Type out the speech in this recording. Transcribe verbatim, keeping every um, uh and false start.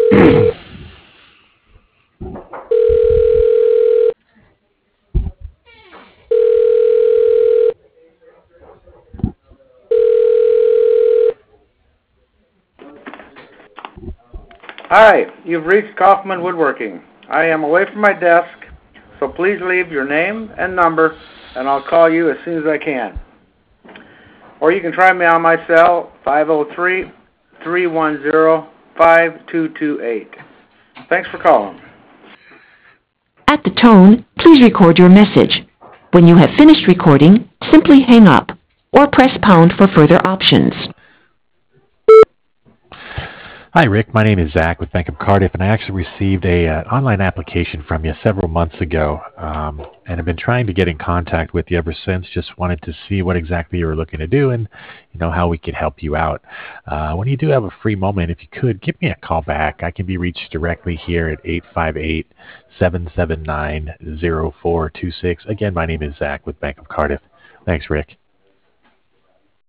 Hi, you've reached Kaufman Woodworking. I am away from my desk, so please leave your name and number, and I'll call you as soon as I can. Or you can try me on my cell, five oh three, three one zero, five two two eight. Thanks for calling. At the tone, please record your message. When you have finished recording, simply hang up or press pound for further options. Hi, Rick. My name is Zach with Bank of Cardiff, and I actually received a uh, online application from you several months ago, um, and I've been trying to get in contact with you ever since. Just wanted to see what exactly you were looking to do, and you know how we could help you out. Uh, when you do have a free moment, if you could give me a call back. I can be reached directly here at eight five eight, seven seven nine, zero four two six. Again, my name is Zach with Bank of Cardiff. Thanks, Rick.